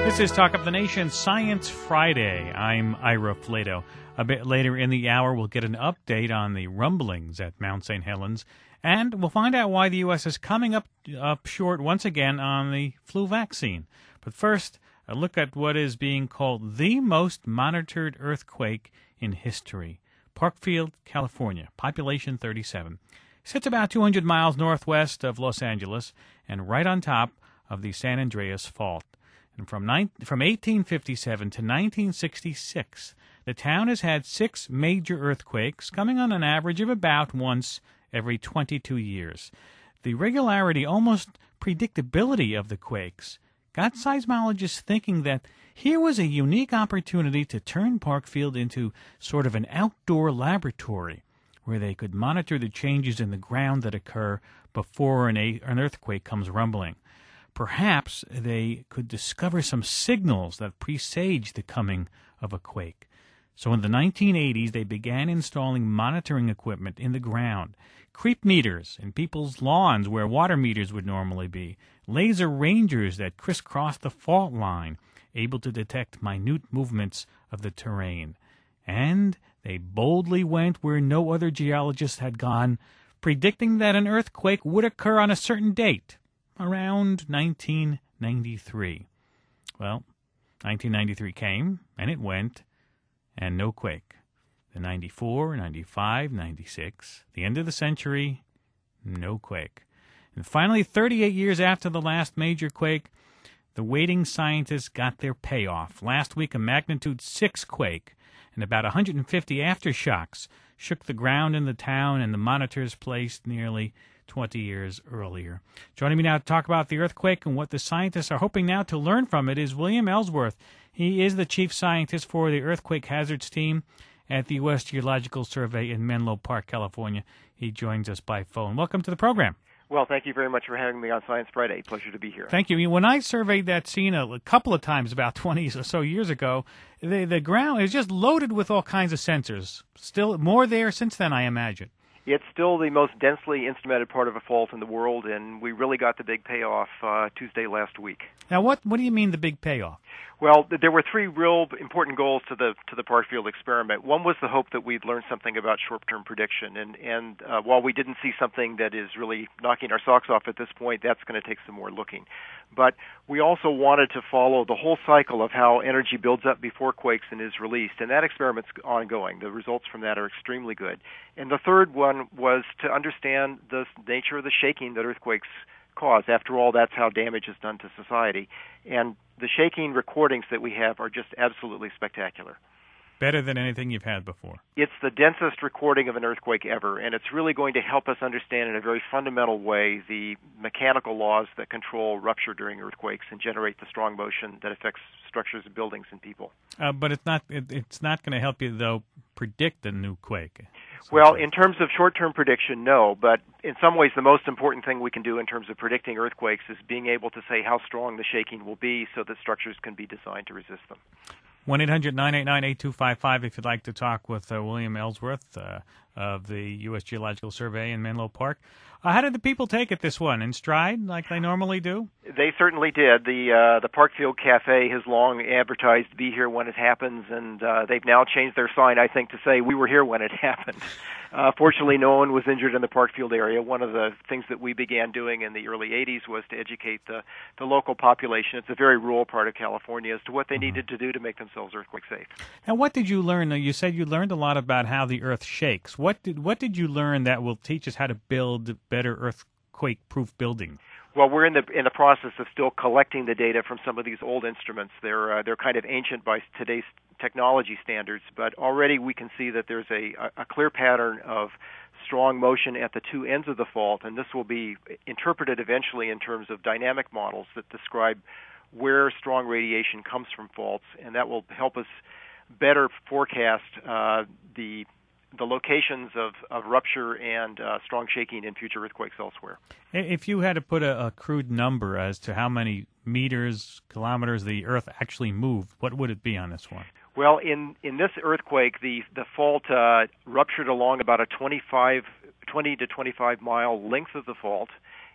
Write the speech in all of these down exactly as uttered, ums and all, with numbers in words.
This is Talk Up the Nation Science Friday. I'm Ira Flato. A bit later in the hour, we'll get an update on the rumblings at Mount Saint Helens, and we'll find out why the U S is coming up up short once again on the flu vaccine. But first, a look at what is being called the most monitored earthquake in history. Parkfield, California, population thirty-seven. Sits about two hundred miles northwest of Los Angeles and right on top of the San Andreas Fault. And from, nine, from eighteen fifty-seven to nineteen sixty-six, the town has had six major earthquakes, coming on an average of about once every twenty-two years. The regularity, almost predictability of the quakes, got seismologists thinking that here was a unique opportunity to turn Parkfield into sort of an outdoor laboratory where they could monitor the changes in the ground that occur before an, a, an earthquake comes rumbling. Perhaps they could discover some signals that presage the coming of a quake. So in the nineteen eighties, they began installing monitoring equipment in the ground, creep meters in people's lawns where water meters would normally be, laser rangers that crisscrossed the fault line, able to detect minute movements of the terrain. And they boldly went where no other geologist had gone, predicting that an earthquake would occur on a certain date, around nineteen ninety-three. Well, nineteen ninety-three came, and it went, and no quake. The ninety-four, ninety-five, ninety-six, the end of the century, no quake. And finally, thirty-eight years after the last major quake, the waiting scientists got their payoff. Last week, a magnitude six quake and about one hundred fifty aftershocks shook the ground in the town and the monitors placed nearly twenty years earlier. Joining me now to talk about the earthquake and what the scientists are hoping now to learn from it is William Ellsworth. He is the chief scientist for the Earthquake Hazards Team at the U S Geological Survey in Menlo Park, California. He joins us by phone. Welcome to the program. Well, thank you very much for having me on Science Friday. Pleasure to be here. Thank you. When I surveyed that scene a couple of times about twenty or so years ago, the, the ground is just loaded with all kinds of sensors. Still more there since then, I imagine. It's still the most densely instrumented part of a fault in the world, and we really got the big payoff uh, Tuesday last week. Now, what what do you mean the big payoff? Well, there were three real important goals to the to the Parkfield experiment. One was the hope that we'd learn something about short-term prediction, and and uh, while we didn't see something that is really knocking our socks off at this point, that's going to take some more looking. But we also wanted to follow the whole cycle of how energy builds up before quakes and is released, and that experiment's ongoing. The results from that are extremely good. And the third one was to understand the nature of the shaking that earthquakes cause. After all, that's how damage is done to society. And the shaking recordings that we have are just absolutely spectacular. Better than anything you've had before. It's the densest recording of an earthquake ever, and it's really going to help us understand in a very fundamental way the mechanical laws that control rupture during earthquakes and generate the strong motion that affects structures of buildings and people. Uh, but it's not it, it's not going to help you, though, predict a new quake. Well, in terms of short-term prediction, no, but in some ways the most important thing we can do in terms of predicting earthquakes is being able to say how strong the shaking will be so that structures can be designed to resist them. one eight hundred nine eight nine eight two five five if you'd like to talk with uh, William Ellsworth uh, of the U S Geological Survey in Menlo Park. Uh, how did the people take it, this one? In stride, like they normally do? They certainly did. The uh, the Parkfield Cafe has long advertised, be here when it happens, and uh, they've now changed their sign, I think, to say, we were here when it happened. Uh, fortunately, no one was injured in the Parkfield area. One of the things that we began doing in the early eighties was to educate the, the local population. It's a very rural part of California as to what they mm-hmm. needed to do to make themselves earthquake safe. And what did you learn? You said you learned a lot about how the earth shakes. What did what did you learn that will teach us how to build better earthquake-proof building? Well, we're in the in the process of still collecting the data from some of these old instruments. They're uh, they're kind of ancient by today's technology standards, but already we can see that there's a, a clear pattern of strong motion at the two ends of the fault, and this will be interpreted eventually in terms of dynamic models that describe where strong radiation comes from faults, and that will help us better forecast uh, the the locations of, of rupture and uh, strong shaking in future earthquakes elsewhere. If you had to put a, a crude number as to how many meters, kilometers the Earth actually moved, what would it be on this one? Well, in, in this earthquake, the, the fault uh, ruptured along about a twenty-five, twenty to twenty-five mile length of the fault,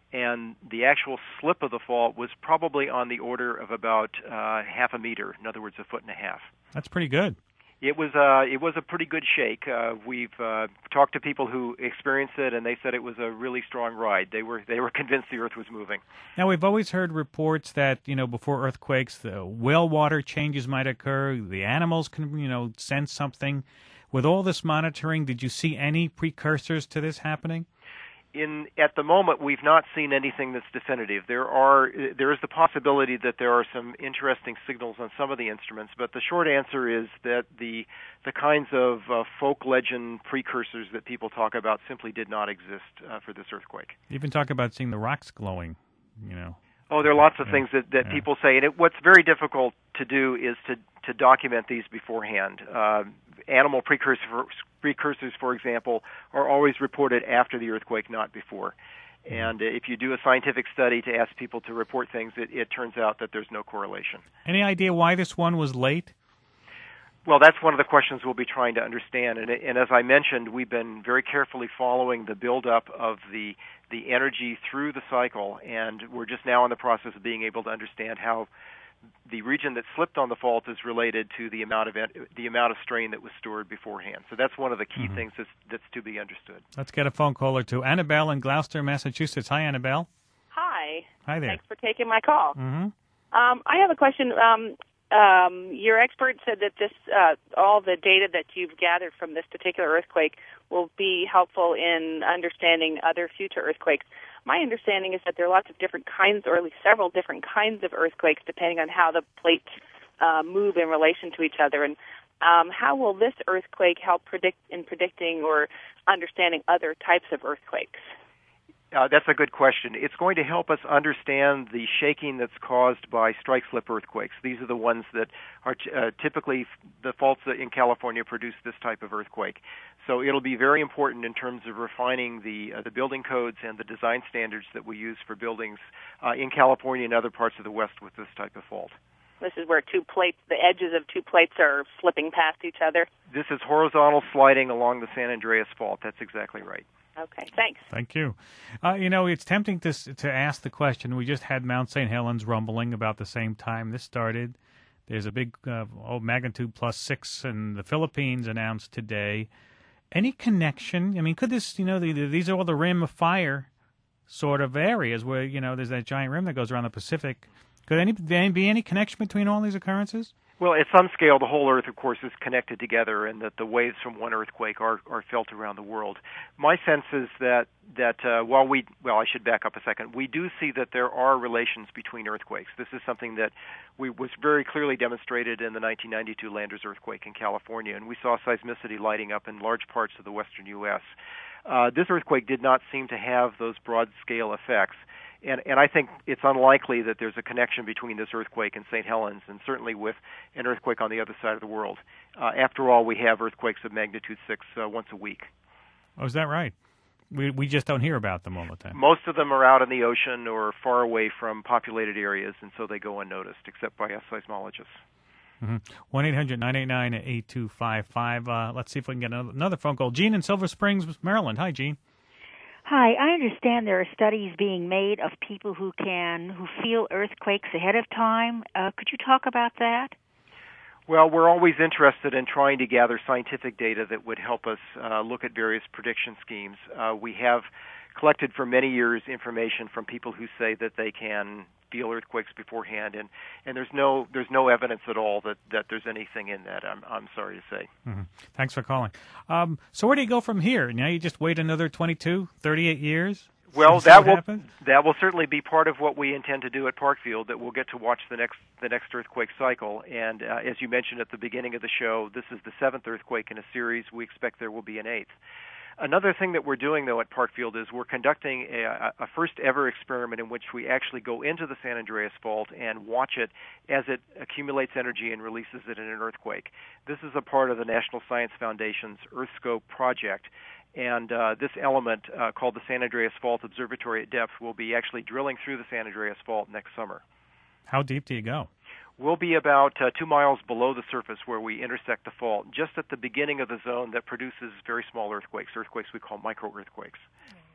and the actual slip of the fault was probably on the order of about uh, half a meter, in other words, a foot and a half. That's pretty good. It was uh, it was a pretty good shake. Uh, we've uh, talked to people who experienced it, and they said it was a really strong ride. They were they were convinced the Earth was moving. Now, we've always heard reports that, you know, before earthquakes, the well water changes might occur. The animals can, you know, sense something. With all this monitoring, did you see any precursors to this happening? In at the moment, we've not seen anything that's definitive. There are there is the possibility that there are some interesting signals on some of the instruments, but the short answer is that the the kinds of uh, folk legend precursors that people talk about simply did not exist uh, for this earthquake. You even talk about seeing the rocks glowing, you know. Oh, there are lots of yeah. things that, that yeah. people say, and it, what's very difficult to do is to, to document these beforehand. Uh, animal precursors, precursors, for example, are always reported after the earthquake, not before. And if you do a scientific study to ask people to report things, it, it turns out that there's no correlation. Any idea why this one was late? Well, that's one of the questions we'll be trying to understand. And, and as I mentioned, we've been very carefully following the buildup of the the energy through the cycle, and we're just now in the process of being able to understand how the region that slipped on the fault is related to the amount of the amount of strain that was stored beforehand. So that's one of the key mm-hmm. things that's, that's to be understood. Let's get a phone call or two. Annabelle in Gloucester, Massachusetts. Hi, Annabelle. Hi. Hi there. Thanks for taking my call. Mm-hmm. Um, I have a question. Um, um, your expert said that this, uh, all the data that you've gathered from this particular earthquake will be helpful in understanding other future earthquakes. My understanding is that there are lots of different kinds, or at least several different kinds of earthquakes, depending on how the plates uh, move in relation to each other. And um, how will this earthquake help predict in predicting or understanding other types of earthquakes? Uh, that's a good question. It's going to help us understand the shaking that's caused by strike-slip earthquakes. These are the ones that are t- uh, typically the faults that in California produce this type of earthquake. So it'll be very important in terms of refining the uh, the building codes and the design standards that we use for buildings uh, in California and other parts of the West with this type of fault. This is where two plates, the edges of two plates are slipping past each other? This is horizontal sliding along the San Andreas Fault. That's exactly right. Okay, thanks. Thank you. Uh, you know, it's tempting to to ask the question. We just had Mount Saint Helens rumbling about the same time this started. There's a big uh, oh, magnitude plus six in the Philippines announced today. Any connection? I mean, could this, you know, the, the, these are all the rim of fire sort of areas where, you know, there's that giant rim that goes around the Pacific. Could any be any connection between all these occurrences? Well, at some scale, the whole Earth, of course, is connected together, and that the waves from one earthquake are, are felt around the world. My sense is that that uh, while we, well, I should back up a second. We do see that there are relations between earthquakes. This is something that we was very clearly demonstrated in the nineteen ninety-two Landers earthquake in California, and we saw seismicity lighting up in large parts of the western U S. Uh, this earthquake did not seem to have those broad-scale effects. And, and I think it's unlikely that there's a connection between this earthquake and Saint Helens, and certainly with an earthquake on the other side of the world. Uh, after all, we have earthquakes of magnitude six uh, once a week. Oh, is that right? We we just don't hear about them all the time. Most of them are out in the ocean or far away from populated areas, and so they go unnoticed, except by us seismologists. one eight hundred nine eight nine eight two five five. Uh, let's see if we can get another phone call. Gene in Silver Springs, Maryland. Hi, Gene. Hi, I understand there are studies being made of people who can who feel earthquakes ahead of time. Uh, could you talk about that? Well, we're always interested in trying to gather scientific data that would help us uh, look at various prediction schemes. Uh, we have collected for many years information from people who say that they can feel earthquakes beforehand, and, and there's no there's no evidence at all that, that there's anything in that. I'm I'm sorry to say. Mm-hmm. Thanks for calling. Um, so where do you go from here? Now you just wait another twenty-two, thirty-eight years? Well, that will happens? that will certainly be part of what we intend to do at Parkfield. That we'll get to watch the next the next earthquake cycle. And uh, as you mentioned at the beginning of the show, this is the seventh earthquake in a series. We expect there will be an eighth. Another thing that we're doing, though, at Parkfield is we're conducting a, a first-ever experiment in which we actually go into the San Andreas Fault and watch it as it accumulates energy and releases it in an earthquake. This is a part of the National Science Foundation's EarthScope project, and uh, this element, uh, called the San Andreas Fault Observatory at Depth, will be actually drilling through the San Andreas Fault next summer. How deep do you go? We'll be about uh, two miles below the surface where we intersect the fault, just at the beginning of the zone that produces very small earthquakes, earthquakes we call micro-earthquakes.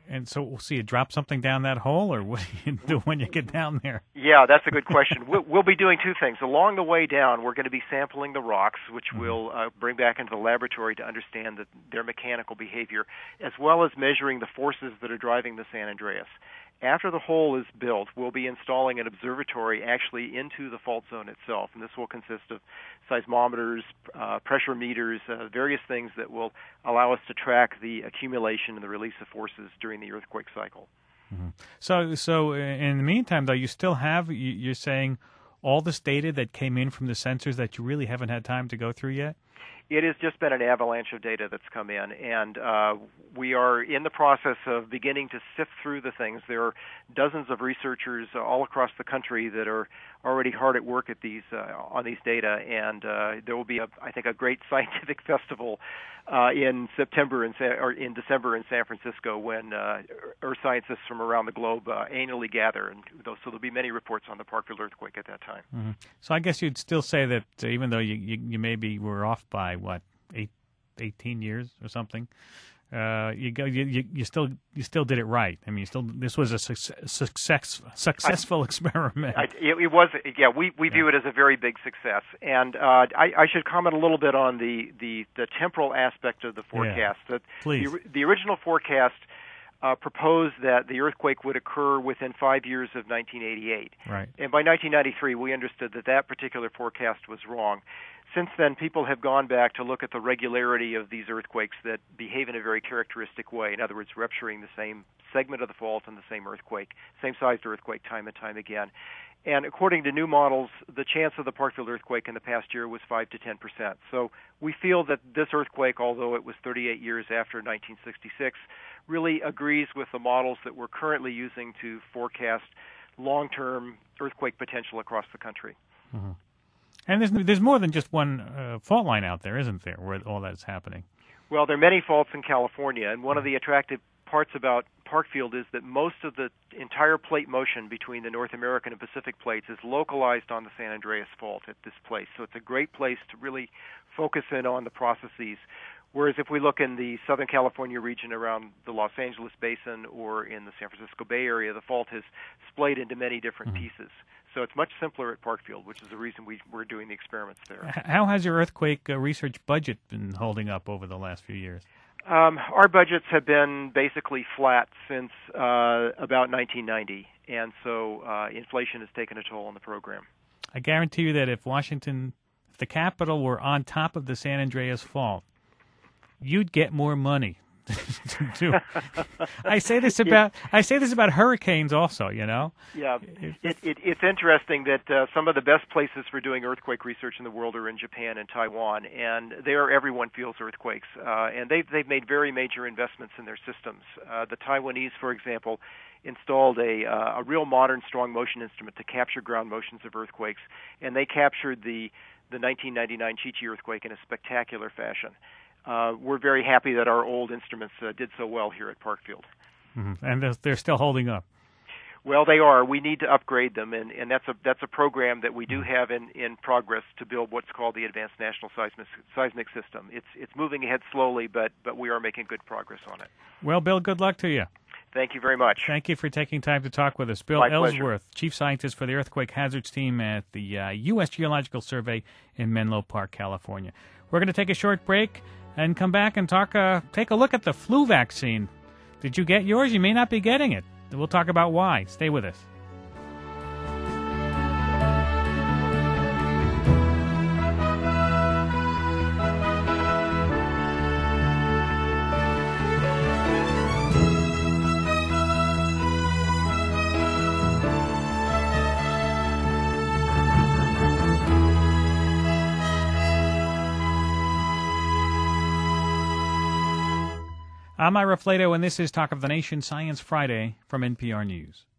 And so we'll see you drop something down that hole, or what do you do when you get down there? Yeah, that's a good question. we'll, we'll be doing two things. Along the way down, we're going to be sampling the rocks, which mm-hmm. we'll uh, bring back into the laboratory to understand the, their mechanical behavior, as well as measuring the forces that are driving the San Andreas. After the hole is built, we'll be installing an observatory actually into the fault zone itself, and this will consist of seismometers, uh, pressure meters, uh, various things that will allow us to track the accumulation and the release of forces during the earthquake cycle. Mm-hmm. So, so in the meantime, though, you still have, you're saying, all this data that came in from the sensors that you really haven't had time to go through yet? It has just been an avalanche of data that's come in, and uh, we are in the process of beginning to sift through the things. There are dozens of researchers uh, all across the country that are already hard at work at these uh, on these data, and uh, there will be, a, I think, a great scientific festival uh, in September in Sa- or in December in San Francisco when uh, earth scientists from around the globe uh, annually gather, and so there'll be many reports on the Parkfield earthquake at that time. Mm-hmm. So I guess you'd still say that uh, even though you, you, you maybe were off by what eight, eighteen years or something, uh, you go you, you you still you still did it right. I mean, you still this was a success, success successful I, experiment. I, it, it was, yeah. We we view yeah. it as a very big success, and uh, I, I should comment a little bit on the the, the temporal aspect of the forecast. Yeah. That Please. The, the original forecast uh, proposed that the earthquake would occur within five years of nineteen eighty-eight, right? And by nineteen ninety-three, we understood that that particular forecast was wrong. Since then, people have gone back to look at the regularity of these earthquakes that behave in a very characteristic way. In other words, rupturing the same segment of the fault in the same earthquake, same-sized earthquake time and time again. And according to new models, the chance of the Parkfield earthquake in the past year was five to ten percent. So we feel that this earthquake, although it was thirty-eight years after nineteen sixty-six, really agrees with the models that we're currently using to forecast long-term earthquake potential across the country. Mm-hmm. And there's there's more than just one uh, fault line out there, isn't there, where all that is happening? Well, there are many faults in California, and one of the attractive parts about Parkfield is that most of the entire plate motion between the North American and Pacific plates is localized on the San Andreas Fault at this place. So it's a great place to really focus in on the processes. Whereas if we look in the Southern California region around the Los Angeles Basin or in the San Francisco Bay Area, the fault is splayed into many different mm-hmm. pieces. So it's much simpler at Parkfield, which is the reason we, we're doing the experiments there. How has your earthquake uh, research budget been holding up over the last few years? Um, our budgets have been basically flat since uh, about nineteen ninety, and so uh, inflation has taken a toll on the program. I guarantee you that if Washington, if the Capitol were on top of the San Andreas Fault, you'd get more money. to do. I say this about I say this about hurricanes also, you know. Yeah, it, it, it's interesting that uh, some of the best places for doing earthquake research in the world are in Japan and Taiwan, and there everyone feels earthquakes, uh, and they've they've made very major investments in their systems. Uh, the Taiwanese, for example, installed a uh, a real modern strong motion instrument to capture ground motions of earthquakes, and they captured the the nineteen ninety-nine Chichi earthquake in a spectacular fashion. Uh, we're very happy that our old instruments uh, did so well here at Parkfield. Mm-hmm. And they're, they're still holding up. Well, they are. We need to upgrade them, and, and that's a that's a program that we do have in, in progress to build what's called the Advanced National Seismic, Seismic System. It's it's moving ahead slowly, but but we are making good progress on it. Well, Bill, good luck to you. Thank you very much. Thank you for taking time to talk with us. Bill My Ellsworth, pleasure. Chief Scientist for the Earthquake Hazards Team at the uh, U S Geological Survey in Menlo Park, California. We're going to take a short break and come back and talk. Uh, take a look at the flu vaccine. Did you get yours? You may not be getting it. We'll talk about why. Stay with us. I'm Ira Flato, and this is Talk of the Nation Science Friday from N P R News.